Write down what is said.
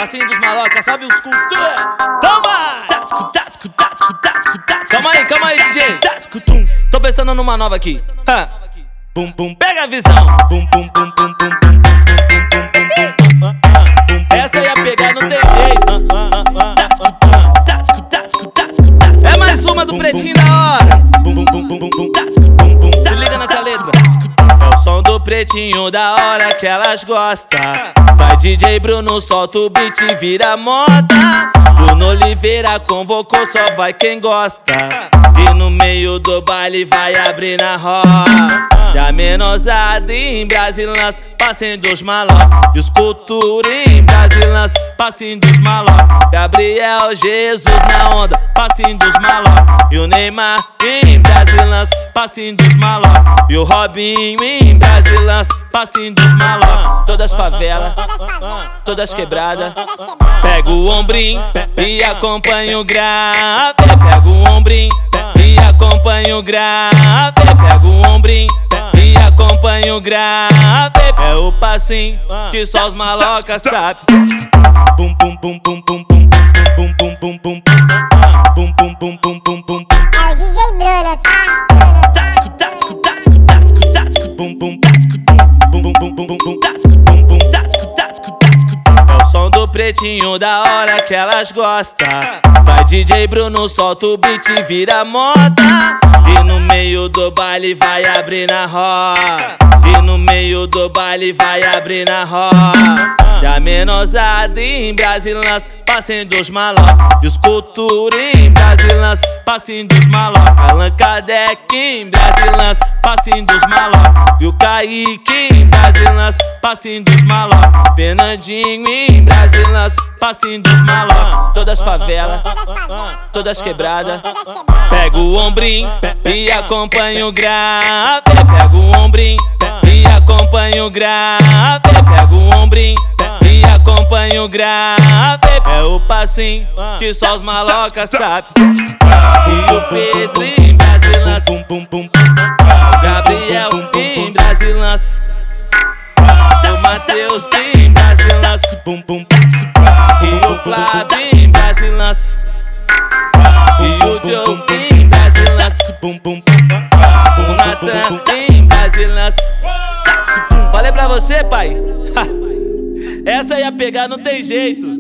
Passinho dos malocas, salve os cultores. Toma! Calma aí, DJ. Tô pensando numa nova aqui. Bum bum, pega a visão. Bum bum bum bum bum bum. Essa ia pegar, não tem jeito. É mais uma do Pretinho da hora. Se liga nessa letra. É o som do Pretinho da hora que elas gostam. Vai DJ Bruno, solta o beat e vira moda. Bruno Oliveira convocou, só vai quem gosta. E no meio do baile vai abrir na roda. E a menosada em Brasilãs, passinho dos malocos. E os cultura em Brasilãs, passinho dos malocos. Gabriel Jesus na onda, passinho dos malocos. E o Neymar em Brasilãs, passinho dos malocos. E o Robinho em Brasilãs, passinho dos malocos. Todas favelas, todas quebradas. Pega o ombrinho e acompanha o grave. Pega o ombrinho e acompanha o grave. Pega o ombrinho e acompanha o grave. É o passinho que só os malocas sabem. Bum bum bum bum bum bum bum bum bum bum bum bum bum bum bum bum. É o DJ Bruno, tá? Bum bum bum bum bum bum bum. É o som do Pretinho da hora que elas gostam. Vai DJ Bruno, solta o beat e vira moda. E no meio do baile vai abrir na roda. E no meio do baile vai abrir na roda. E a menosada em Brasilãs, passinho dos malocos. E os cultura em Brasilãs, passinho dos malocos. Allan Kardec em Brasilãs, passinho dos malocos. E o Kaique em Brasilãs, passinho dos malocos. Fernandinho em Brasilãs, passinho dos malocos. Todas favelas, todas quebradas. Pega o ombrinho e acompanha o grave. Pega o ombrinho e acompanha o grave. Pega o ombrinho e acompanha o grave. É o passinho que só os malocas sabem. E o Pedro em Brasilãs, o Gabriel em Brasilãs, o Matheus em Brasilãs, e o Flávio em Brasilãs, e o Joe em Brasilãs, o Nathan em Brasilãs. Falei pra você, pai. Essa ia pegar, não tem jeito.